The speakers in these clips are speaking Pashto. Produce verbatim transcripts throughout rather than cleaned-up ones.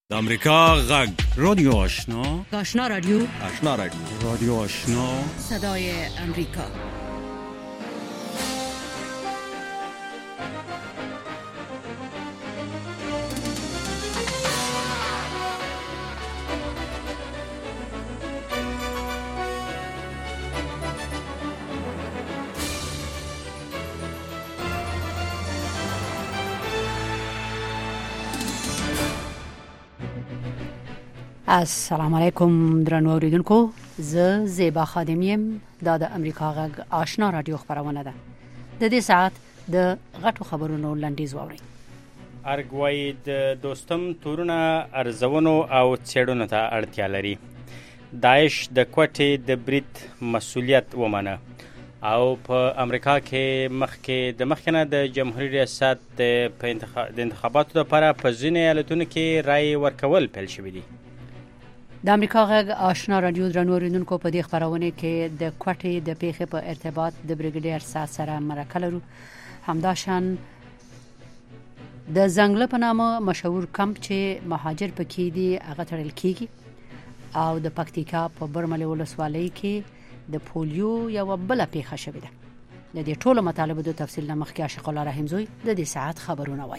د امریکا غږ رادیو آشنا آشنا رادیو آشنا رادیو رادیو آشنا صدای امریکا. السلام علیکم درنو اوریدونکو، زه زیبا خادمیم. دا د امریکا غږ آشنا رادیو خبرونه ده. د دې ساعت د غټو خبرونو لنډیز واورئ. ارګوای د دوستم تورونه ارزونو او څېړنو ته اړتیا لري. داعش د کوټې د برید مسؤلیت ومنه او په امریکا کې مخکې د مخکنه د جمهوریت ریاست په انتخاب د انتخاباتو لپاره په ځینې ایالتونو کې رای ورکول پیل شوی دی. د امریکا غږ آشنا رادیو درنو اوریدونکو، په دې خبرونه کې د کوټې د پیښې په ارتباط د بریګیډیر سات سره مرکه لرو. همداشان د زنګله په نامه مشهور کمپ چې مهاجر پکې دي هغه تړل کیږي او د پکتیکا په برمل ولسوالۍ کې د پولیو یو بل پیښه شوې ده. د دې ټولو مطالبه د تفصیل مخکې عاشق الله رحیم زوی د دې ساعت خبرونه وایي.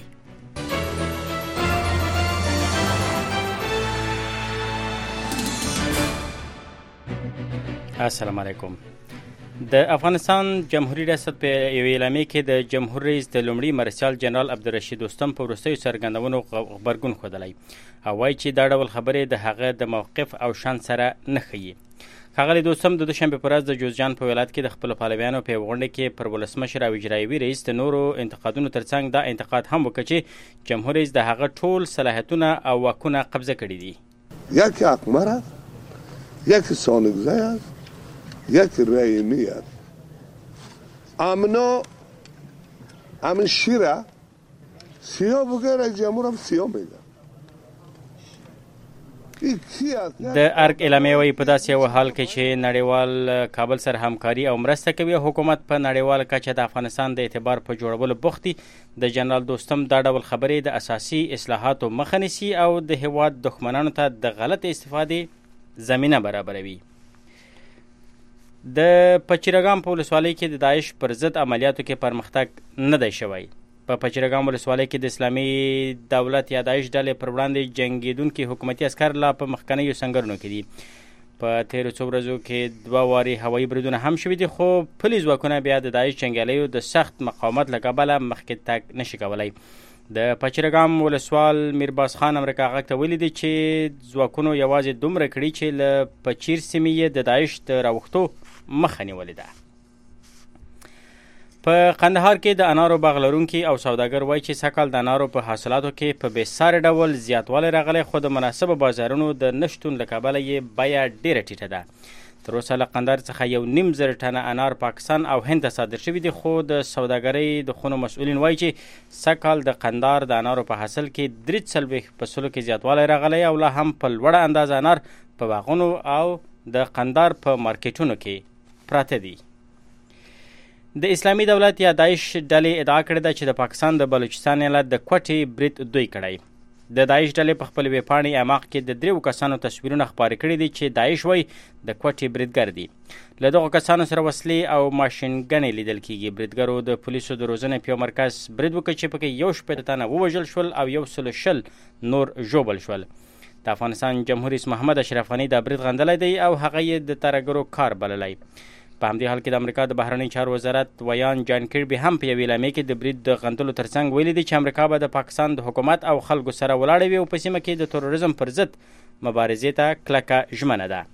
السلام علیکم. د افغانستان جمهوریت ریاست په یو اعلامیه کې د جمهور رئیس د لومړي مرستیال جنرال عبدالرشید دوستم په وروستیو څرګندونو غبرګون ښودلی او وایي چې دا ډول خبرې د هغه د موقف او شان سره نه ښیي. ښاغلی دوستم د دوشنبې په ورځ د جوزجان په ولایت کې د خپلو پلویانو په یوه غونډه کې پر ولسمشر او اجرایوي رئیس د نورو انتقادونو ترڅنګ دا انتقاد هم وکړ چې جمهور رئیس د هغه ټول صلاحیتونه او واکونه قبضه کړي دي. یکی اقمر است، یکی سانگزه است، یکی رحیمی است. امنا امن شیره سیاه بگه رئیس جمهور هم سیاه میگه. د ارګ اعلامیه وایي په داسې یو حال کې چې نړیوال کابل سره همکاري او مرسته کوي، حکومت په نړیواله کچه د افغانستان د اعتبار په جوړولو بوخت دی. د جنرال دوستم دا ډول خبرې د اساسي اصلاحاتو مخه نیسي او د هیواد دښمنانو ته د غلط استفادې زمینه برابروي. د پچیرګام په ولسوالۍ کې د داعش پر ضد عملیاتو کې پرمختګ نه دی شوی. په پچیرګام ولسوالۍ کې د اسلامي دولت یا داعش ډلې پر وړاندې جنګېدونکي حکومتي عسکر لا په مخکنیو سنګرونو کې دي. په تیرو څو ورځو کې دوه وارې هوایي بریدونه هم شوي دي، خو پلي ځواکونه بیا د داعش جنګیالیو د سخت مقاومت له کبله مخکې تګ نشي کولی. د پچیرګام ولسوال میرباز خان امریکا غږ ته ویلي دي چې ځواکونو یوازې دومره کړي چې له پچیر سیمې یې د داعش د راوښتو مخه نیولې ده. په قندهار کې د انارو باغ لرونکي او سوداګر وایي چې سږکال د انارو په حاصلاتو کې په بېساري ډول زیاتوالی راغلی، خو د مناسبو بازارونو د نشتون له کبله یې بیه ډېره ټیټه ده. تر اوسه له قندهار څخه یو نیم زر ټنه انار پاکستان او هند ته صادر شوي دي، خو د سوداګرۍ د خونو مسؤلین وایي چې سږکال د قندهار د انارو په حاصل کې درې څلوېښت په سلو کې زیاتوالی راغلی او لا هم په لوړه اندازه انار په باغونو او د قندهار په مارکیټونو کې پراته دي. د اسلامي دولت یا داعش ډلې ادعا کړې ده چې د پاکستان د بلوچستان ایالت د کوټې برید دوی کړی. د داعش ډلې په خپل ویبپاڼې اعماق کې د دریو کسانو تصویرونه خپاره کړي دي چې داعش وایي د کوټې بریدګر دي. له دغو کسانو سره وسلې او ماشینګنې لیدل کیږي. بریدګرو د پولیسو د روزنې په یو مرکز برید وکړ چې پکې یو شپېته تنه ووژل شول او یو سل شل نور ژوبل شول. د افغانستان جمهور رئیس محمد اشرف غني دا برید غندلی دی او هغه یې د ترهګرو کار بللی. په همدې حال کې د امریکا د بهرنۍ چارو وزارت ویان جان کیربي هم په یوې اعلامیه کې د برید د غندلو ترڅنګ ویلي دي چې امریکا به د پاکستان د حکومت او خلکو سره ولاړه وي او په سیمه کې د تروریزم پر ضد مبارزې ته کلکه ژمنه ده.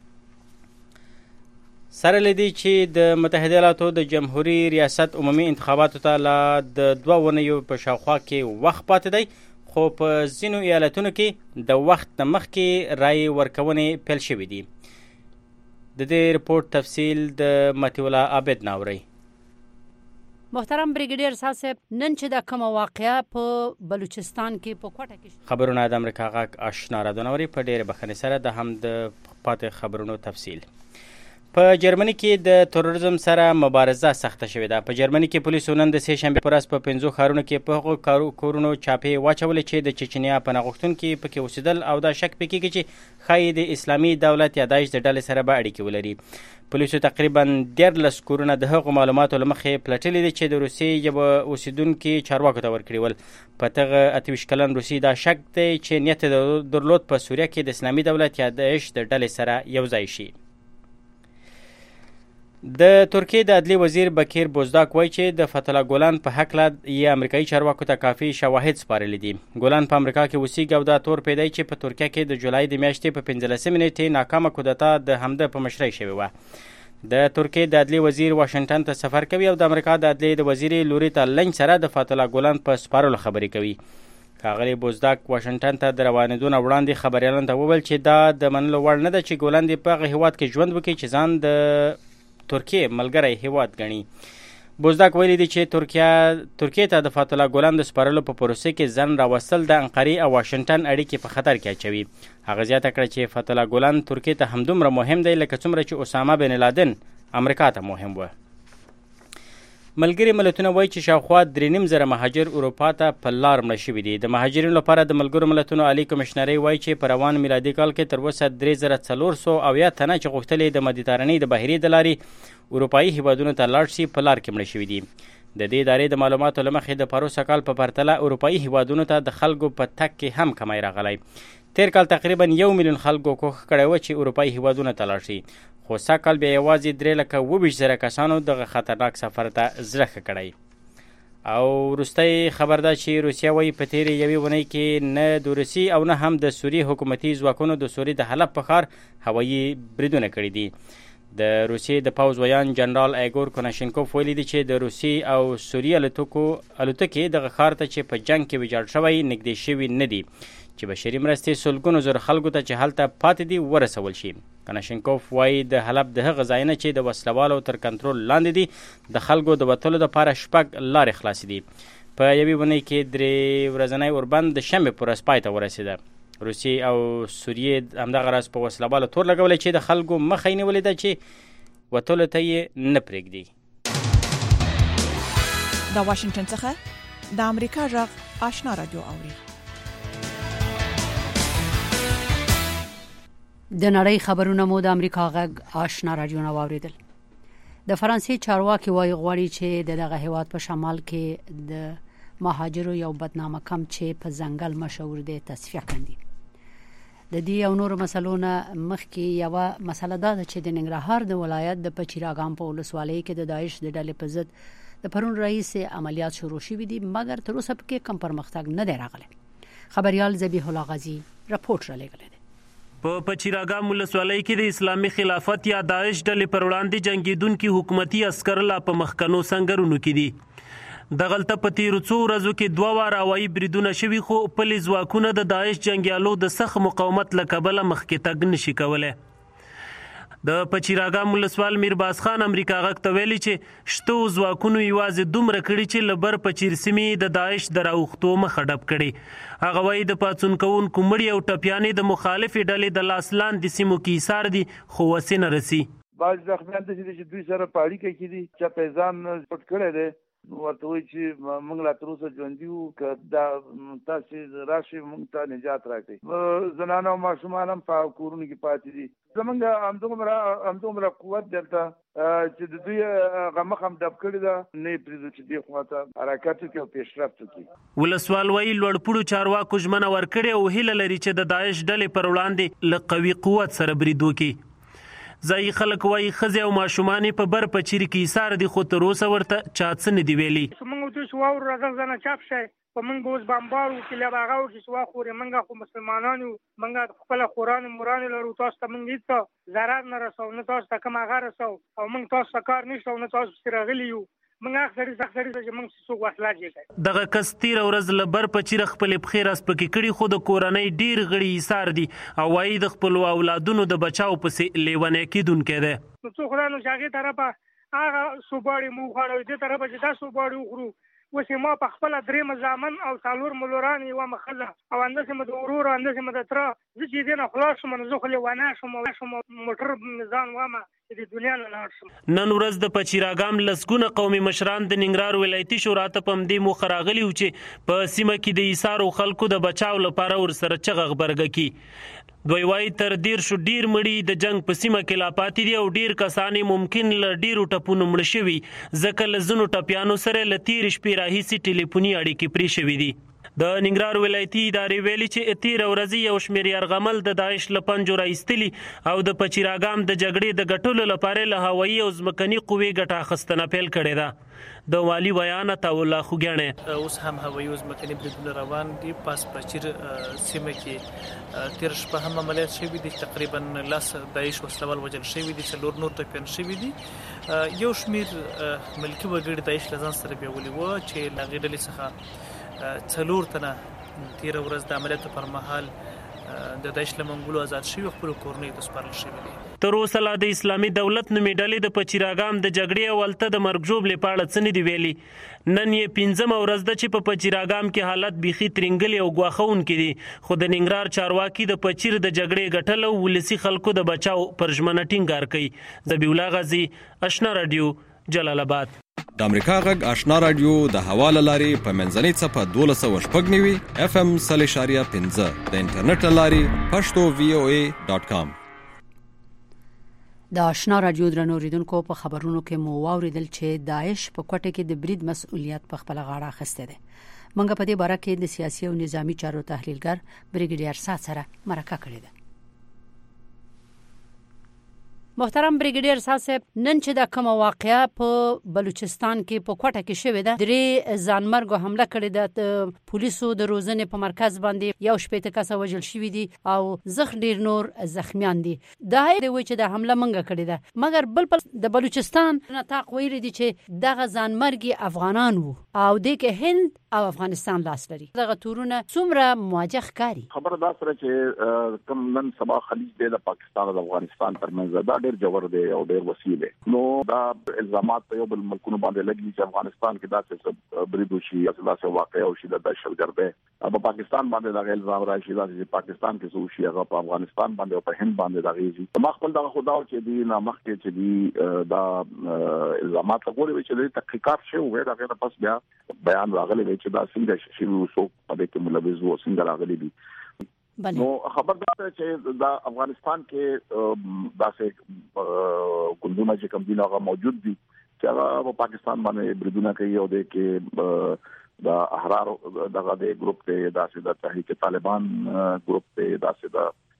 سره له دې چې د متحده ایالاتو د جمهوري ریاست عمومي انتخاباتو ته لا د دوه اونیو په شاوخوا کې وخت پاتې دی، خو په ځینو ایالتونو کې د وخت نه مخکې رای ورکونې پیل شوي دي. د دې رپورټ تفصیل د مطیع الله عابد ناوري. محترم بریګیډیر صاحب، نن چې د کومه واقعه په بلوچستان کې په کوټه کې خبرونه د امریکا غږ آشنا رادیو ناوري په ډېرې بخښنې سره د هم د پاتې خبرونو تفصیل. په جرمني کې د تروریزم سره مبارزه سخته شوې ده. په جرمني کې پولیسو نن د سې شنبې په ورځ په پنځو ښارونو کې په هغو کورونو چاپې واچولې چې د چچنیا پناه غوښتونکي پکې اوسېدل او دا شک پکې کېږي چې ښایي د اسلامي دولت یا داعش د ډلې سره به اړیکې ولري. پولیسو تقریبا دیارلس کورونه د هغو معلوماتو له مخې پلټلي دي چې د روسیې یوه اوسېدونکي چارواکو ته ورکړي ول. په دغه اته ویشت کلن روسي دا شک دی چې نیت یې درلود په سوریه کې د اسلامي دولت یا داعش د ډلې سره یوځای شي. د ترکیې د عدلي وزیر بکیر بوزداک وایي چې د فتح الله ګولان په هکله یې امریکایي چارواکو ته کافي شواهد سپارلي دي. ګولان په امریکا کې اوسیږي او دا تور پیدا چې په ترکیه کې د جولای د میاشتې په پنځلسمې نیټې ناکامه کودتا د همده په مشرۍ شوې وه. د ترکیې د عدلي وزیر واشنګټن ته سفر کوي او د امریکا د عدلي د وزیر لوریتا لنج سره د فتح الله ګولان په سپارلو خبرې کوي. ښاغلي بوزداک واشنګټن ته د روانېدو نه وړاندې خبریالانو ته وویل چې دا د منلو وړ نه ده چې ګولان دې په هغه هېواد کې ژوند وکړي چې ځان د ترکیې ملګری هیواد ګڼي. بوزداک ویلي دی چې ترکیه ترکیې ته د فتح الله ګولان د سپارلو په پروسې کې ځان راوستل د انقرې او واشنګټن اړیکې په خطر کې اچوي. هغه زیاته کړه چې فتح الله ګولان ترکیې ته همدومره مهم دی لکه څومره چې اسامه بن لادن امریکا ته مهم و. ملګري ملتونه وایي چې شاوخوا درې نیم زره مهاجر اروپا ته په لار مړه شوي دي. د مهاجرینو لپاره د ملګرو ملتونو عالي کمشنرۍ وایي چې په روان میلادي کال کې تر اوسه درې زره څلور سوه اویا تنه چې غوښتل د مدیترانې د بحیرې د لارې اروپایي هیوادونو ته لاړ شي په لار کې مړه شوي دي. د دې ادارې د معلوماتو له مخې د پروسه کال په پرتله اروپایي هیوادونو ته د خلکو په تګ کې هم کمی راغلی. تیر کال تقریبا یو میلیون خلکو کوښښ کړی و چې اروپایي هیوادونو ته لاړ شي، خو سږ کال بیا یوازې درې لکه اوه ویشت زره کسانو دغه خطرناک سفر ته زړه ښه کړی. او وروستی خبر ده چې روسیه وایي په تېرې یوې اونۍ کې نه د روسي او نه هم د سوریې حکومتي ځواکونو د سوریې د حلب په ښار هوایي بریدونه کړي دي. د روسیې د پوځ ویان جنرال ایګور کوناشینکوف ویلي دي چې د روسي او سوریې الوتکې دغه ښار ته چې په جنګ کې ویجاړ شوی نږدې شوي نه دي چې بشري مرستې سلګونو زره خلکو ته چې هلته پاتې دي ورسول شي. کوناشینکوف وایي د حلب د هغه ځایونه چې د وسلوالو تر کنټرول لاندې دي د خلکو د وتلو دپاره شپږ لارې خلاصې دي. په یوې اونۍ کې درې ورځنی اوربند د شنبې په ورځ پای ته ورسېده. روسیې او سوریې همدغه راز په وسلوالو تور لګولی چې د خلکو مخه یې نیولې ده چې وتلو ته یې نه پرېږدي. د واشنګټن څخه د امریکا غږ آشنا رادیو اوري. د نړۍ خبرونه مو د امریکا غږ آشنا رادیو نه واوریدل. د فرانسې چارواکي وایي غواړي چې د دغه هیواد په شمال کې د مهاجرو یو بدنامه کم چې په ځنګل مشهور دی تصفیه کړي. د دې او نورو مسلو نه مخکې یوه مسله دا ده چې د ننګرهار د ولایت د پچیراګام په ولسوالۍ کې د داعش د ډلې په ضد د پرون رئیس عملیات شروع شوي دي، مګر تر اوسه پکې کم پرمختګ نه دی راغلی. خبریال ذبیح الله غازی رپورټ رالیږلی دی. په پچیراګام ولسوالۍ کې د اسلامي خلافت یا داعش ډلې پر وړاندې جنګیدونکي حکومتي عسکر لا په مخکنو سنګرونو کې دي. دغلته په تیرو څو ورځو کې دوه واره هوایي بریدونه شوي، خو پلي ځواکونه د داعش جنګیالو د سخت مقاومت له کبله مخکې تګ نشي کولی. د پچیراګام ولسوال میرباز خان امریکا غږ ته ویلي چې شتو ځواکونو یوازې دومره کړي چې له بر پچیر سیمې د داعش د راوښتو مخه ډب کړي. هغه وایي د پاڅون کوونکو مړي او ټپیانې د مخالفې ډلې د لاس لاندې سیمو کې ایثار دي، خو وسې نه رسي. بعض زخمیان داسې دي چې دوی سره په اړیکه کې دي، چا په ځان پټ کړی دی، ورته وایي چې موږ لا تر اوسه ژوندي وو، که دا تاسې راشئ موږ ته نجات راکړئ. زنانه او ماشومان هم په کورونو کې پاتې دي. زمونږ همدومره همدومره قوت دلته چې د دوی هغه مخ هم ډب کړې ده، نه یې پرېږدو چې دې خوا ته حرکت وکړي او پیشرفت وکړي. ولسوال وایي لوړپوړو چارواکو ژمنه ورکړې او هیله لري چې د داعش ډلې پر وړاندې له قوي قوت سره برید وکړي. ځایي خلک وایي ښځې او ماشومان یې په بر پچیر کې ایثار دي، خو تر اوسه ورته چا څه نه دي ویلي. موږ دوی چې واورو راځه ځنه چاپ شئ په موږ اوس بمبار وکړي، له هغه وکړي چې واخورې. موږ خو مسلمانان یو، موږ خپله خورانې مورانې لرو، تاسو ته موږ هېڅ ضرر نه رسوو، نه تاسو ته کوم هغه رسوو، او موږ تاسو ته کار نشته او نه تاسو پسې راغلي یو. موږ هغه سړي څخه سړي ته چې موږ څوک وسله جګوي. دغه کس تېره ورځ له بر پچیره خپلې پښې راسپکې کړي، خو د کورنۍ ډېر غړي ایثار دي او وایي د خپلو اولادونو د بچاو پسې لیونی کېدونکی دی. نو څو خدای نو چې هغې طرفه هغه سوباړې مو وخوړوي، دې طرفه چې دا سوباړې وخورو. اوس یې ما په خپله درېیمه زامن او څلور ملوران یې ومه ښځه او همداسې مې د ورور او همداسې مې د تره. زه چې دې نه خلاص شوم نو زه خو لیونی شوم او شوم موټر مې ځان ومه د دنیا نه لاړ شم. نن ورځ د پچیراګام لسګونه قومي مشران د ننګرهار ولایتي شورا ته په همدې موخه راغلي وو چې په سیمه کې د ایثارو خلکو د بچاو لپاره ورسره چغه غبرګه کړي. دوی وایي تر ډېر شو ډېر مړي د جنګ په سیمه کې لا پاتې دي او ډېر کسان ممکن له ډېرو ټپونو مړه شوي، ځکه له ځینو ټپیانو سره له تېرې شپې راهیسې ټلیفوني اړیکې پرې شوي دي. د ننګرهار ولایتي ادارې ویلي چې تېره ورځ یو شمېر یرغمل د داعش له پنجو راایستلي او د پچیراګام د جګړې د ګټلو لپاره له هوایي او ځمکني قوې ګټه اخیستنه پیل کړې ده. د والي بیان عطاالله خوږیاڼی: اوس هم هوایي او ځمکني بریدونه روان دي. پاس پچیر سیمه کې تېره شپه هم عملیات شوي دي، تقریبا لس داعش وسلوال وژل شوي دي، څلور نور ټپیان شوي دي. یو شمېر ملکي وګړي داعش له ځان سره بیولي وو چې له هغې ډلې څخه څلور تنه تېره ورځ د عملیاتو پر مهال د داعش له منګولو آزاد شوي، خپلو کورنیو ته سپارل شوي دي. تر اوسه لا د اسلامي دولت نومې ډلې د پچیراګام د جګړې او هلته د مرګ ژوبلې په اړه څه نه دي ویلي. نن یې پنځمه ورځ ده چې په پچیراګام کې حالت بیخي ترینګلې او ګواښونکي دي، خو د ننګرهار چارواکي د پچیر د جګړې ګټل او ولسي خلکو د بچاو پر ژمنه ټینګار کوي. ذبیح الله غازي، آشنا راډیو، جلال آباد. د امریکا غږ آشنا راډیو د هوا له لارې په منځنۍ څپه دولس سوه شپږ نوي اف ام سل اشاریه پنځه د انټرنیټ له لارې پښتو وی او ای ډاټ کام. د آشنا راډیو درنو اوریدونکو، په خبرونو کې مو واوریدل چې داعش په کوټه کې د برید مسؤلیت په خپل غاړه اخیسته ده. موږ په دې باره کې د سیاسي او نظامی چارو تحلیلګر بریګیډیر سات سره مرکه کړې ده. محترم بریګیډیر صاحب، نن چې د کومه واقعیا په بلوچستان کې په کوټه کې شوې ده، درې ځانمرګو حمله کړې ده، د پولیسو د روزنې په مرکز باندې یو شپېته کسه وژل شوي دي او زخ ډیر نور زخمیان دي. دا دی چې د حمله منګه کړې ده، مګر بل بل د بلوچستان نطاق ویلي دي چې دغه ځانمرګي افغانان وو او د کې هند او افغانستان لاس لري. دغه تورونه څومره مواجه کاری؟ خبره دا سره چې کوم نن سبا خلیج دی د پاکستان او افغانستان ترمنځ دا ډېر جوړ دی او ډېر وسیع دی. نو دا الزامات په یو بل ملکونو باندې لګي چې افغانستان کې داسې برید وشي یا داسې واقع وشي د دهشتګردۍ، په پاکستان باندې دا الزام راشي چې پاکستان کې څه وشي هغه په افغانستان باندې او په هند باندې دا غیږي. ما خپل دغه خداو چې دی نه مخکې چې دی دا الزامات غوړي چې د تحقیقات شوی وي، دا غیر پس بیا بیان راغلی چې دا څنګه شي وسو په دې کې ملوث وو څنګه راغلي دي. نو خبردار چې دا افغانستان کې داسې ګوندونه چې کوم دي هغه موجود دي چې هغه په پاکستان باندې بریدونه کوي او د کې د احرار دغه د ګروپ ته داسې د تحریک طالبان ګروپ ته داسې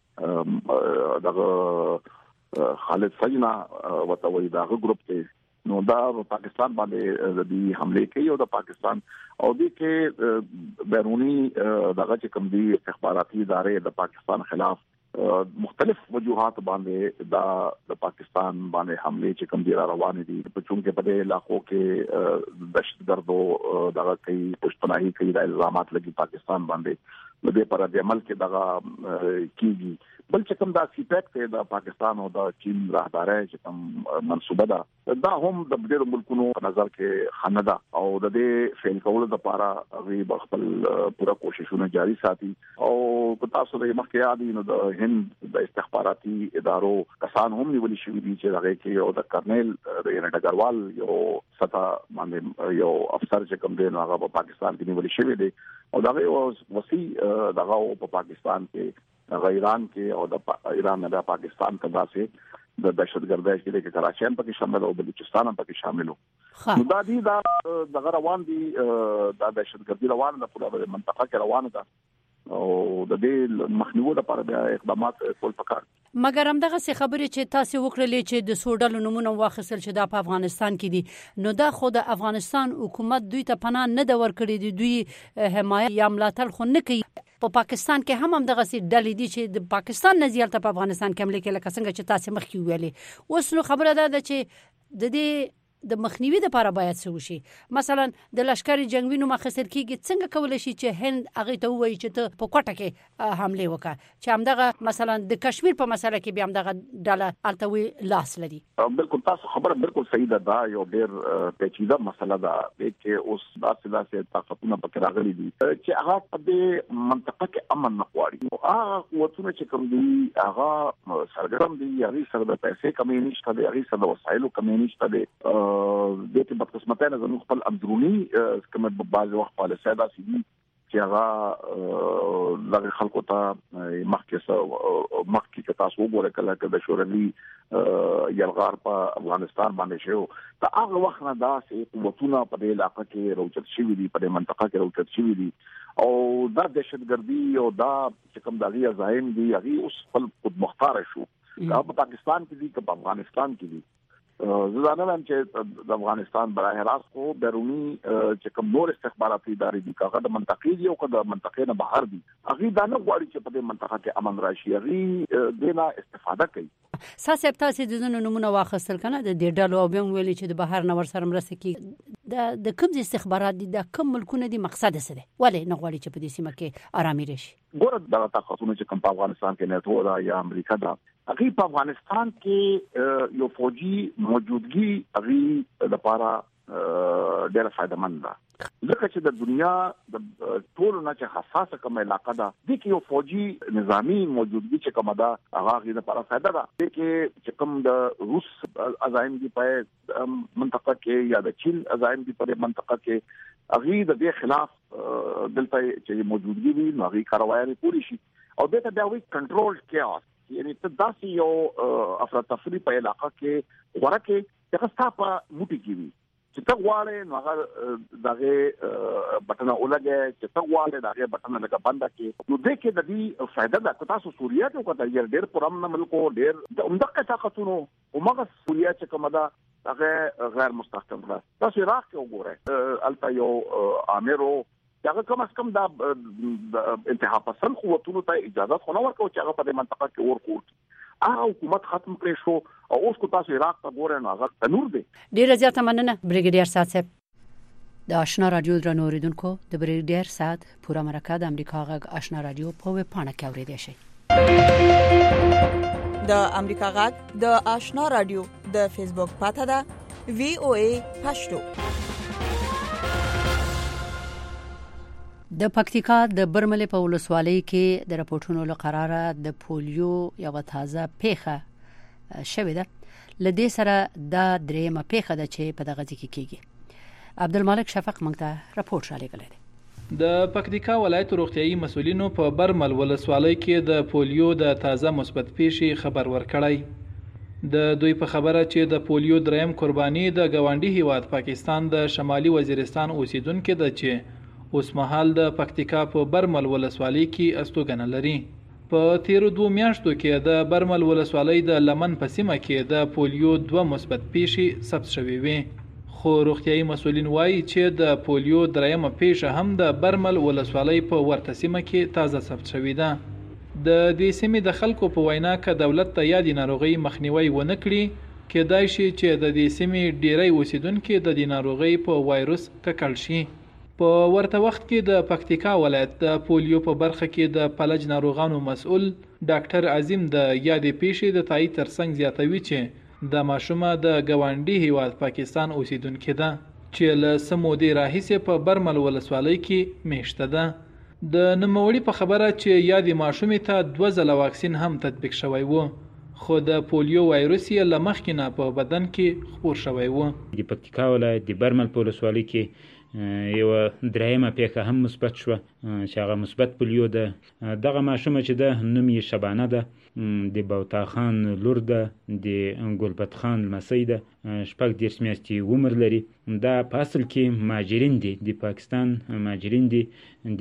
د دغه خالد سجنا وته وي دغه ګروپ ته، نو دا پاکستان باندې د دې حمله کوي او د پاکستان او د کې بیرونی دغه چې کوم دي استخباراتي ادارې د پاکستان خلاف مختلف وجوهات باندې دا د پاکستان باندې حمله چې کوم دي را روان دي، په چونکه په دې علاقو کې دهشتګردو دغه کوي پښتناهي کوي د الزامات لګي پاکستان باندې، نو د پر د عمل کې دغه کیږي. بل چې کوم دا سیپیک ته د پاکستان او د چین راهداري چې کوم منسوبه ده دا هم د ډېرو ملکونو په نظر کې خنه ده او د دې فعال کولو لپاره غي خپل پوره کوششونه جاري ساتي. او په تاسو د مخکې یادي نو د هند د استخباراتي ادارو کسان هم نیولي شوي دي چې هغه کې یو د کرنل رینا ډګروال یو ستا باندې یو افسر چې کوم دی نو هغه په پاکستان کې نیولي شوی دی او دا یو وسیع دغه په پاکستان کې ایران کې او د ایران نه د پاکستان ته داسې د دهشتګردۍ کې د کراچۍ هم پکې شامل او بلوچستان هم پکې شامل وو. نو دا دي دا د روان دي د دهشتګردۍ روان د پوره منطقه کې روان ده او د دې مخنیوي لپاره د اقدامات کول پکار. مګر هم دغه څه خبرې چې تاسو وکړلې چې د سوډل نمونه واخیستل چې دا په افغانستان کې دي، نو دا خو د افغانستان حکومت دوی ته پناه نه د ورکړي دي، دوی حمایت یا ملاتړ خو نه کوي. په پاکستان کې هم هم دغه سي ډلې دي چې د پاکستان نزیات په افغانستان کې حمله کوي، لکه څنګه چې تاسو مخکې ویلې. اوس نو خبره ده چې د دې د مخنیوي لپاره باید څه وشي؟ مثلا د لشکري جنگوینو مخسر کیږي څنګه کولای شي چې هند هغه ته وایي چې ته په کوټه کې حمله وکړه چې همدغه مثلا د کشمیر په مسله کې بیا همدغه ډله التوي لاس لري؟ بالکل تاسو خبره بالکل صحیح ده. دا یو ډېر پیچیده مسله ده چې اوس داسې داسې طاقتونه پکې راغلي دي چې هغه په دې منطقه کې امن نه غواړي. هغه قوتونه چې کوم دي هغه سرګرم دي، هغه سره د پیسې کمی نشته دی، هغه سره د وسایلو کمی نشته دی. د دې په قسمتانه زموږ خپل اندرونی کوم بعض وخت پالیسي دا سي دي چې هغه لږ خلکو ته مخکې سره مخکې کې تاسو وګورئ کله چې د شوروي یلغار په افغانستان باندې شو دا هغه وخت نه دا چې قوتونه په دې علاقه کې راوچت شوي دي، په دې منطقه کې راوچت شوي دي او دا دهشتګردي او دا چې کوم دغه ځایم دي هغه اوس خپل خود مختار شو. دا په پاکستان کې دي که په افغانستان کې دي. زه زانم چې د افغانستان براه راست خو بیرونی چې کوم نور استخباراتي ادارې دي هغه د منطقې دي او که د منطقې نه بهر دي هغه دا نه غواړي چې په دې منطقه کې امن راشي، هغه دینه استفاده کوي. ساسه تاسو د نن نمونه واخیستل کنه د دې ډلو او بیم ویلي چې د بهر نور سره مرسته کوي د د کوم استخبارات دي د کوم ملکونه دي مقصد څه دی ولی نه غواړي چې په دې سیمه کې آرامي راشي؟ ګوره دا تاسو چې کوم په افغانستان کې نه ټول یا امریکا دا هغه په افغانستان کې یو فوجي موجودګي هغه لپاره ډېر فائدمن ده ځکه چې د دنیا د ټول نه چې حساسه کومه علاقه ده د کې یو فوجي نظامی موجودګي چې کومه ده هغه غوښنه لپاره فائدہ ده د کې چې کوم د روس عزایم دی په منطقه کې یا د چین عزایم دی په منطقه کې هغه د دې خلاف دلته چې موجودګي وي نو هغه کاروایي پوری شي او دغه د وی کنټرول کیاس یعنی ته داسې یو افراطفری په علاقه کې ورکه چې تاسو په موټي کې وي چې ته غواړې نو هغه دغه بټن اولګه چې ته غواړې دغه بټن لګا بند کې نو د کې د دې فائدہ ده تاسو سوریه ته کوته ډېر پرامن ملکو ډېر عمدقه طاقتونو او مغه سوریه چې کومه ده هغه غیر مستحکم ده. تاسو عراق کې وګورئ البته یو امرو هغه کوم اس کوم د انتها پسند قوتونو ته اجازه خو نه ورکوي چې هغه په دې منطقه کې ورکوټ هغه حکومت ختم کړی شو او اوس کو تاسو عراق ته ګورئ نو هغه تنور دی. ډیره زیاته مننه بریګیډیر سات صاحب. د آشنا رادیو درنو اوریدونکو د بریګیډیر سات پورا مرکه د امریکا غږ آشنا رادیو په وب پاڼه کې اوریدئ شئ. د امریکا غږ د آشنا رادیو د فیسبوک پاڼه ده وی او ای پښتو. د پکتیکا د برمل په ولسوالۍ کې د راپورټونو لقراره د پولیو یو تازه پیخه شوې ده لدې سره د درېمه پیخه ده چې په دغه ځکه کېږي. عبدالمالک شفق موږ ته راپورټ را لېږلی دی. د پکتیکا ولایت روغتیايي مسؤلینو په برمل ولسوالۍ کې د پولیو د تازه مثبت پیښې خبر ورکړی. د دوی په خبره چې د پولیو درېم قرباني د ګاونډي هیواد پاکستان د شمالي وزیرستان اوسیدونکو ده چې اوس مهال د پکتیکا په برمل ولسوالۍ کې استوګنه لري. په تیرو دوه میاشتو کې د برمل ولسوالۍ د لمن په سیمه کې د پولیو دوه مثبت پیښې ثبت شوې وې، خو روغتیايي مسؤلین وایي چې د پولیو دریمه پیښه هم د برمل ولسوالۍ په ورته سیمه کې تازه ثبت شوې ده. د دې سیمې د خلکو په وینا که دولت ته یادې ناروغۍ مخنیوی ونه کړي کېدای شي چې د دې سیمې ډیری اوسیدونکي د دې ناروغۍ په وایروس ککړ شي. په ورته وخت کې د پکتیکا ولایت د پولیو په برخه کې د فلج ناروغانو مسؤل ډاکټر عظیم د یادې پیښې د تایید ترڅنګ زیاتوي چې د ماشومه د ګاونډي هیواد پاکستان اوسیدونکې ده چې له څه مودې راهیسې په برمل ولسوالۍ کې میشته ده. د نوموړي په خبره چې یادې ماشومې ته دوه ځله واکسین هم تطبیق شوی و خو د پولیو وایروس یې له مخکې نه په بدن کې خپور شوی و. د پکتیکا ولایت د برمل په ولسوالۍ کې یو درېیمه پیښه هم مثبت شوه چې هغه مثبت پولیو ده. دغه ماشومه چې ده نوم یې شبانه ده، د بوتا خان لور ده، د ګلبت خان لمسی ده، شپږ دېرش میاشتې عمر لري. دا په اصل کې مهاجرین دي، د پاکستان مهاجرین دي،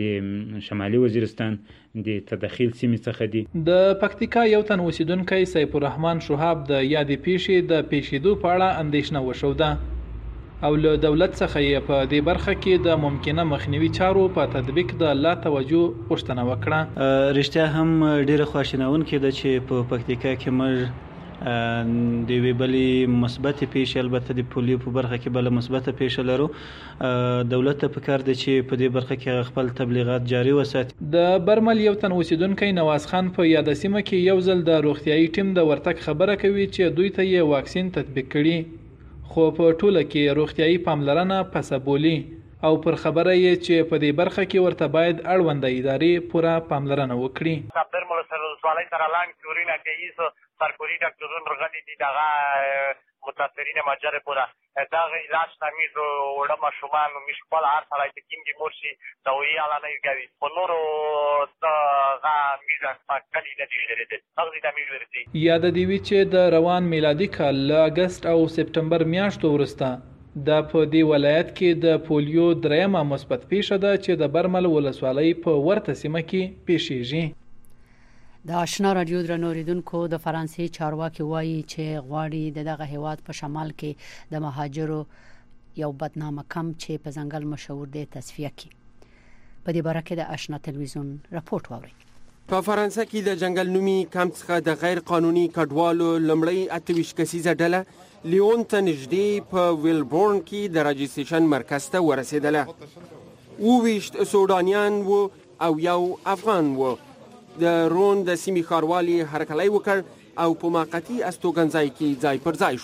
د شمالي وزیرستان د تدخیل سیمې څخه دي. د پکتیکا یو تن اوسیدونکی سیف الرحمن شهاب د یادې پیښې د پیښېدو په اړه اندېښنه وښوده او له دولت څخه یې په دې برخه کې د ممکنه مخنیوي چارو په تطبیق د لا توجه غوښتنه وکړه. رښتیا هم ډیره خواشینونکې ده چې په پکتیکا کې موږ د یوې بلې مثبتې پیښې البته د پولیو په برخه کې بله مثبته پیښه لرو. دولت ته پکار دی چې په دې برخه کې خپل تبلیغات جاري وساتي. د برمل یو تن اوسیدونکی نواز خان په یاده سیمه کې یو ځل د روغتیايي ټیم د ورتګ خبره کوي چې دوی ته یې واکسین تطبیق کړي، خو په ټوله کې روغتیايي پاملرنه پسه بولي او پر خبره یې چې په دې برخه کې ورته باید اړونده ادارې پوره پاملرنه وکړي. برمل سره ولسوالۍ سره لاندې کورونه کوي سرکوري ډاکټرونه رغلي دي دغه متاثرین ماجر پورا دغه علاج تمیز او وړه ماشومان مش خپل هر سړی چې کوم دي مرشي دوی اعلان کوي په نورو دغه میزه پکړی نه دي لري دغه د میز ورتي. یاد دی وی چې د روان میلادي کال له اگست او سپټمبر میاشتو وروسته د په دې ولایت کې د پولیو درېمه مثبت پیښه ده چې د برمل ولسوالۍ په ورته سیمه کې پیښیږي. د آشنا رادیو درنو اوریدونکو د فرانسې چارواکي وایي چې غواړي د دغه هیواد په شمال کې د مهاجرو یو بدنامه کم چې په ځنګل مشهور دی تصفیه کړي. په دې باره کې د آشنا تلویزیون راپورټ واورئ. په فرانسه کې د جنگل نومي کمپ څخه د غیر قانوني کډوالو لمړی اته ویشت کسیزه ډله لیون ته نږدې په ویلبورن کې د راجستریشن مرکز ته ورسېدله. اووه ویشت سودانیان و او یو افغان و. د رون د سیمې ښاروالي هرکلی وکړ او په موقتي استوګنځای کې ځای پر ځای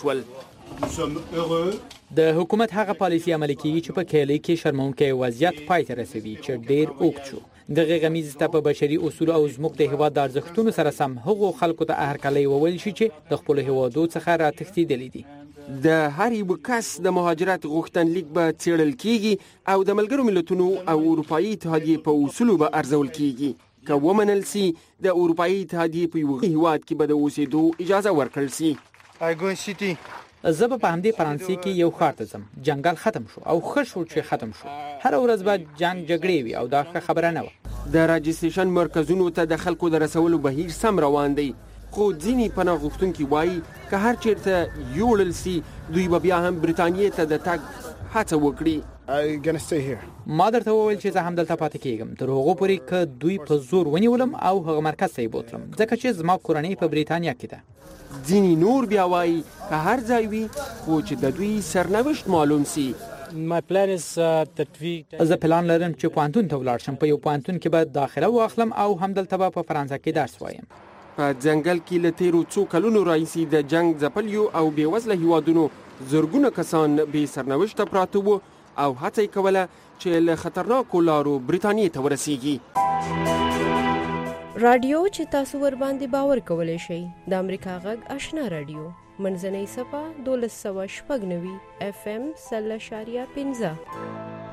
شول. د حکومت هغه پالیسي عملي کیږي چې په کېلي کې شرمونکی وضعیت پای ته رسوي چې ډیر اوږد شو. دغه غمیز ته په بشري اصول او زموږ د هیواد د ارزښتونو سره سم هغو خلکو ته هرکلی وویل شي چې د خپل هیوادو څخه راتښتېدلي دي. د هر یو کس د مهاجرت غوښتنلیک به څېړل کیږي او د ملګرو ملتونو او اروپایي اتحادیې په اصولو به ارزول کیږي. که ومنل سي د اروپایي اتحادیې په یو هیواد کې به د اوسېدو اجازه ورکړل سي. زه به په همدې فرانسې کې یو ښار ته ځم. جنګل ختم شو او ښه شو چې ختم شو. هر ورځ به جنگ جګړې وي او دا ښه خبره نه وه. د راجستریشن مرکزونو ته د خلکو د رسولو بهیر سم روان دی، خو ځینې پناه غوښتونکي وایي که هر چیرته یوړل سي دوی به بیا هم برټانیې ته د تګ هڅه وکړي. ما درته وویل چې زه هم دلته پاتې کېږم تر هغو پورې که دوی په زور ونیولم او هغه مرکز ته یې بوتلم، ځکه چې زما کورنۍ په بریتانیا کې ده. ځینې نور بیا وایي که هر ځای وي خو چې د دوی سرنوشت معلوم سي. زه پلان لرم چې پوهنتون ته ولاړ شم. په یو پوهنتون کې به داخله واخلم او همدلته به په فرانسه کې درس وایم. په ځنګل کې له تیرو څو کلونو راهیسې د جنګ ځپلیو او بېوزله هیوادونو زرګونه کسان بې سرنوشته پراته وو او هڅه یې کوله چې له خطرناکو لارو برټانیې ته ورسیږي. رادیو چې تاسو ور باندې باور کولای شئ د امریکا غږ آشنا رادیو منځنۍ صفه دولس سوه شپږ نوي اف ام سل اشاریه پنځه.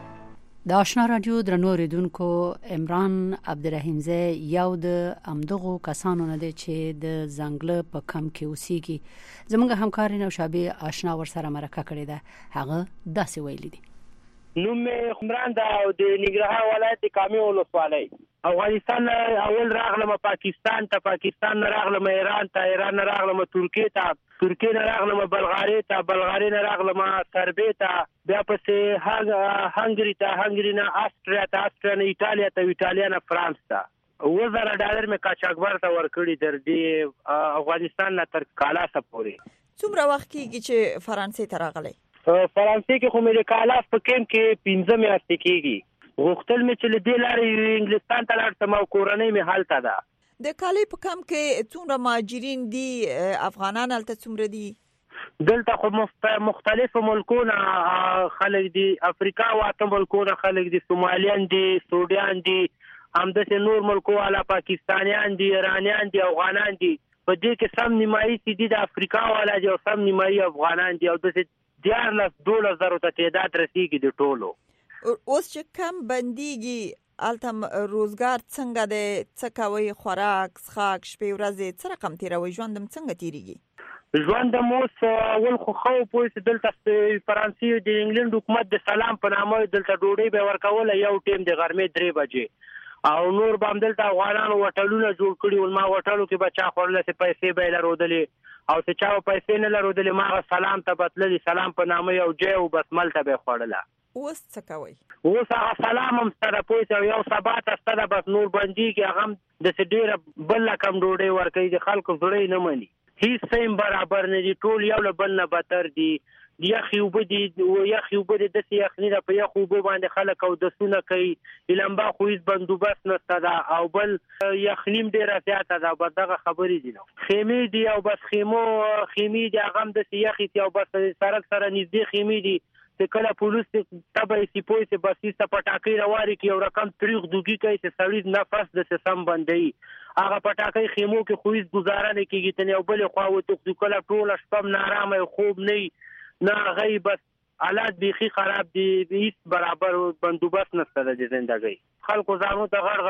د آشنا رادیو درنو اوریدونکو عمران عبدالرحیم زی یو د امدغو کسانو نه دی چې د زنګله په کم کې اوسېږي. زموږ همکار نوشابه آشنا ورسره مرکه کړې ده. هغه داسې ویلي دي. نوم مې عمران دا او د ننګرهار ولایت د کامې ولسوالۍ. افغانستان اول راغلم پاکستان ته، پاکستان نه راغلم ایران ته، ایران نه راغلم ترکیه ته، ترکیه نه راغلم بلغاري ته، بلغاري نه راغلم سربیه ته، بیا پسې هنګري ته، هنګري نه آسټریا ته، آسټریا نه ایټالیا ته، ایټالیا نه فرانس ته. اووه زره ډالر مې قاچاقبر ته ورکړي تر دې افغانستان نه تر کالاسه پورې. څومره وخت کېږي چې فرانسې ته راغلی؟ فرانسې کې خو مې د کالاس په کیمپ کې پنځه میاشتې کېږي. غوښتل مې چې له دې لارې انګلستان ته لاړ شم او کورنۍ مې هلته ده. د کالۍ په کمپ کې څومره مهاجرین دي؟ افغانان هلته څومره دي؟ دلته خو مختلفو ملکونه خلک دي. افریقا واته ملکونه خلک دي، سومالیان دي، سوډیان دي، همداسې نور ملکو والا پاکستانیان دي، ایرانیان دي، افغانان دي. په دې کې سم نیمایي چې دي د افریقا والا دي او سم نیمایي افغانان دي او داسې دیارلس دولس زرو ته تعداد رسیږي د ټولو. اوس چې کم بندیږي هلته روزګار څنګه دی؟ څه کوئ؟ خوراک، څښاک، شپې ورځې څه رقم تېروئ؟ ژوند هم څنګه تېرېږي؟ ژوند هم اوس اول خو ښه و، پوه چې دلته فرانسې د انګلند حکومت د سلام په نامه دلته ډوډۍ به یې ورکوله یو ټیم د غرمې درې بجې او نور به هم دلته افغانانو وټلونه جوړ کړي ول. ما وټلو کې به چا خوړله چې پیسې به یې لرودلې او چې چا به پیسې نه لرودلې ما هغه سلام ته بتللي، سلام په نامه یو جای او بسمل ته به یې خوړله. اوس څه کوئ؟ اوس هغه سلام هم سته ده، پوه شوې، یو سبا ته سته ده، بس نور بندېږي. هغه هم داسې ډېره بل رقم ډوډۍ ورکوي، د خلکو زړه یې نه مني هیڅ سیم برابر نه دي، ټول یو له بل نه بدتر دي. یخې اوبه دي، یخې اوبه دي داسې یخني ده، په یخو اوبو باندې خلک اودسونه کوي، لمبا خو هیڅ بندوبست نشته ده، او بل یخني هم ډېره زیاته ده. بس دغه خبرې دي. خیمې دي او بس خیمو خیمې دي، هغه هم داسې یخې دي او بس سړک سره نږدې خیمې دي چې کله پولیس تبه یې سپوی چې بس ایسته پټاکۍ راواري کړي، یو رقم تریخ دوګي کوي چې سړي نفس داسې سم بندوي. هغه پټاکۍ خیمو کې خو هیڅ ګزاره نه کېږي، ته یو بلې خوا وتښتو، کله ټوله شپه هم نارامه خوب نه وي نه هغه، بس حالات بیخي خراب دي، هیڅ برابر بندوبست نشته د زندګۍ. خلکو ځانو ته غټ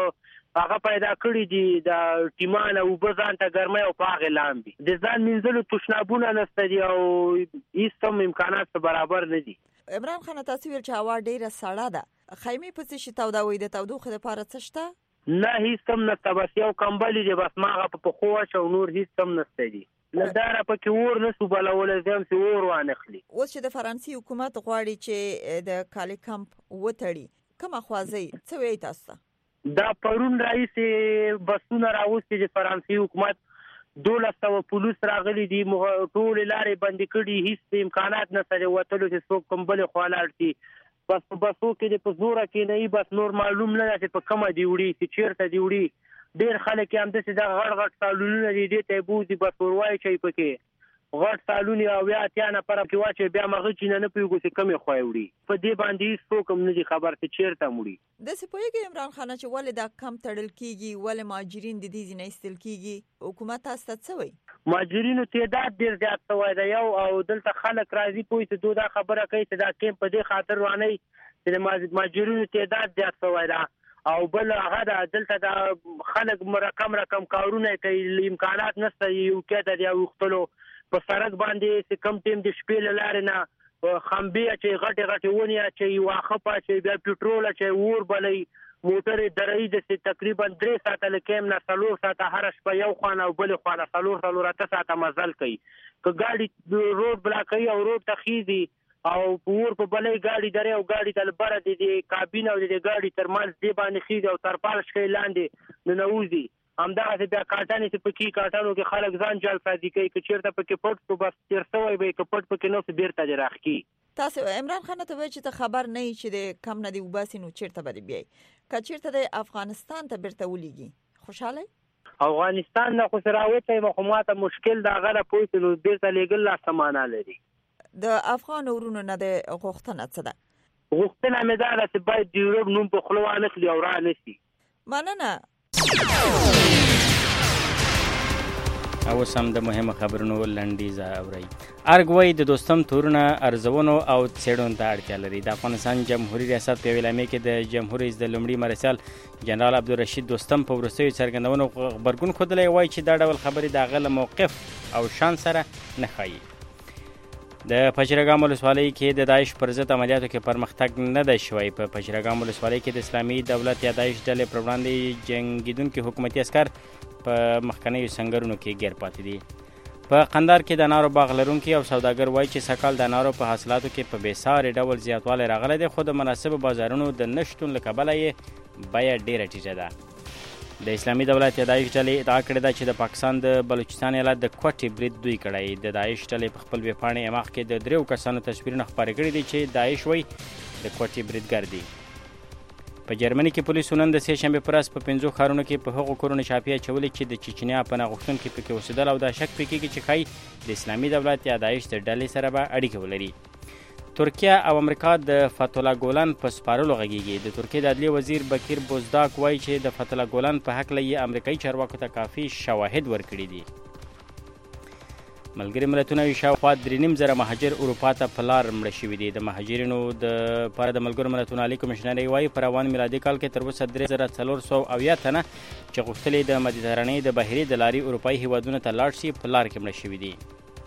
غټ هغه پیدا کړي دي د ټیمانه اوبه ځان ته ګرمۍ او په هغې لامبي، د ځان مینځلو تشنابونه نشته دي او هیڅ هم امکانات برابر نه دي. عمران خان تاسو ویل چې هوا ډېره سړه ده، خیمې په څه شي تودوي؟ د تودوخې لپاره څه شته؟ نه هیڅ هم نشته، بس یو کمبلې دی، بس ما هغه په پښو واچو، نور هیڅ هم نشته دي. له داره پکې اور نشو بلولی، ځم چې اور وانخلي. اوس چې د فرانسې حکومت غواړي چې د کالي کمپ وتړي، کومه خوازی څه وایي تاسو ته؟ دا پرون راهیسې بسونه راوستي د فرانسې حکومت، دولس سوه پولیس راغلي دي، ټولې لارې بندې کړي، هیڅ امکانات نشته د وتلو چې څوک کوم بلې خوا لاړ شي. بس په بسو کې د په زوره کې نه وي، بس نور معلوم نه ده چې په کومه دي وړي، چې چېرته دي وړي. ډېر خلک یې همداسې دغه غټ غټ سالونونه دي، دې ته یې بوځي، بس ور واچوي پکې غټ سالون یې اویا اتیا نفره پکې واچوي، بیا مغه چې نه نه پوهېږو چې کومې خوا یې وړي. په دې باندې هېڅ څوک هم نه دي خبر چې چېرته هم وړي. داسې پوهېږئ عمران خانه چې ولې دا کمپ تړل کېږي، ولې مهاجرین د دې ځای نه ایستل کېږي؟ حکومت تاسو ته څه وایي؟ مهاجرینو تعداد ډېر زیات شوی دی یو، او دلته خلک راځي پوه چې دو دا خبره کوي چې دا کیمپ په دې خاطر روانوي چې د مهاجرینو تعداد زیات شوی ده، او بل هغه ده دلته دا خلک رقم رقم کارونه کوي، امکانات نشته یو کې ته د اوښتلو په سړک باندې چې کم ټیم د شپې له لارې نه خمبې اچوي، غټې غټې ونې اچوي، واښه اچوي، بیا پټرول اچوي، اور بلوي، موټرې درایي داسې تقریبا درې ساعته له کیم نه څلور ساعته هره شپه یو خوا نه او بلې خوا نه څلور څلور اته ساعته مزل کوي. که ګاډي روډ بلاکوي او روډ ته خیږي او اور په بلې ګاډي درې او ګاډي ته بره د کابین او د ګاډي تر منځ دې باندې خیږي او ترپال شکۍ لاندې ننوځي. همدغسې بیا کاټنې چې پکې کاټنو کې خلک ځان جلسازي کوي، که چېرته پکې پټ شو بس تېر سوی به یې، که پټ پکې نه شو بېرته دې راښکي. تاسو عمران خان ته وایي چې ته خبر نه یې چې د کم نه دې وباسي، نو چېرته به دې بیایي؟ که چېرته د افغانستان ته بېرته ولیږي خوشحاله یې؟ افغانستان نه خو چې راوتی یم، خو ما ته مشکل د هغه نه پوه شو، نو بېرته لېږل لا څه معنا لري. د افغان ورونو نه د غوښتنه څه ده؟ غوښتنه مې دا ده چې باید د یوروپ نوم په خوله وانخلي او رانه شي. مننه. او سم د مهمه خبرونو لنډیزه اورئ. ارګ وایي د دوستم تورونه ارزونو او څېړنو ته اړتیا لري. د افغانستان جمهوري ریاست په یوې اعلامیه کې د جمهور رئیس د لومړي مرستیال جنرال عبدالرشید دوستم په وروستیو څرګندونو غبرګون ښودلی، وایي چې دا ډول خبرې د هغه له موقف او شان سره نه ښایي. د پچرګام ولسوالۍ کې د داعش پر ضد عملیاتو کې پرمختګ نه دی شوی. په پچرګام ولسوالۍ کې د اسلامي دولت یا داعش ډلې پر وړاندې جنګېدونکي حکومتي عسکر په مخکنیو سنګرونو کې ګیر پاتې دي. په قندار کې د انارو باغ لرونکي او سوداګر وایي چې سږ کال د انارو په حاصلاتو کې په بېساري ډول زیاتوالی راغلی دی، خو د مناسبو بازارونو د نه شتون له کبله یې بیه ډېره ټیټه ده. د اسلامي دولت یا داعش ډلې ادعا کړې ده چې د پاکستان د بلوچستان ایالت د کوټې برید دوی کړی. د داعش ډلې په خپل ویبپاڼې اماق کې د دریو کسانو تصویرونه خپاره کړي دي چې داعش وایي د کوټې بریدګر دي. په جرمني کې پولیسو نن د سې شنبې په ورځ په پنځو ښارونو کې په هغو کورونو چاپې اچولې چې د چچنیا پناه غوښتونکي پکې اوسېدل، او دا شک پکې کېږي چې ښایي د اسلامي دولت یا داعش د ډلې سره به اړیکې ولري. ترکیه او امریکا د فتح الله ګولان په سپارلو غږیږي. د ترکیې د عدلیې وزیر بکیر بوزداک وایي چې د فتح الله ګولان په هکله یې امریکایي چارواکو ته کافي شواهد ورکړي دي. ملګري ملتونه یې شاوخوا درې نیم زره مهاجر اروپا ته په لار مړه شوي دي. د مهاجرینو دپاره د ملګرو ملتونو عالي کمیشنر وایي په روان میلادي کال کې تر اوسه درې زره څلور سوه اویا تنه چې غوښتل د مدیترانې د بحري د لارې اروپایي هیوادونو ته لاړ شي په لار کې مړه شوي دي.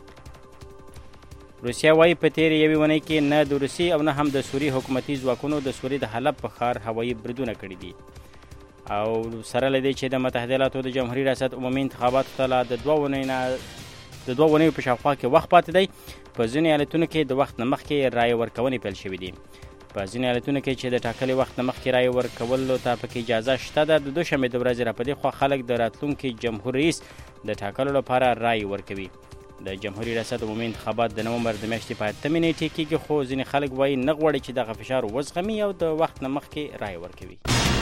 روسیه وایي په تېرې یوې اونۍ کې نه د روسي او نه هم د سوري حکومتي ځواکونو د سوري د حلب په ښار هوایي بریدونه کړي دي. او سره له دې چې د متحده ایالاتو د جمهوري ریاست عمومي انتخاباتو ته لا د دوه اونیو نه د دوه اونیو په شاوخوا کې وخت پاتې دی، په ځینو ایالتونو کې د وخت نه مخکې رایې ورکونې پیل شوي دي. په ځینې ایالتونو کې چې د ټاکلي وخت نه مخکې رایې ورکولو ته پکې اجازه شته ده. د دوشنبې د ورځې راپدې خوا خلک د راتلونکي جمهور رئیس د ټاکلو لپاره رایې ورکوي. د جمهوریت ریاست عمومي انتخابات د نومبر د میاشتې په اتمې نیټې کېږي، خو ځینې خلک وایي نه غواړي چې دغه فشار وزغمي او د وخت نه مخکې رایې ورکوي.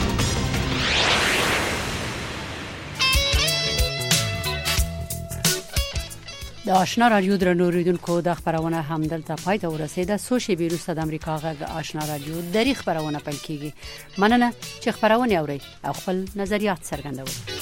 د آشنا رادیو درنو اوریدونکو د خبرونه هم دلته پای ته ورسیده. څو شېبې وروسته د امریکا غږ آشنا رادیو درې خبرونه پیل کیږي. مننه چې خبرونه اورئ او خپل نظریات څرګندوئ.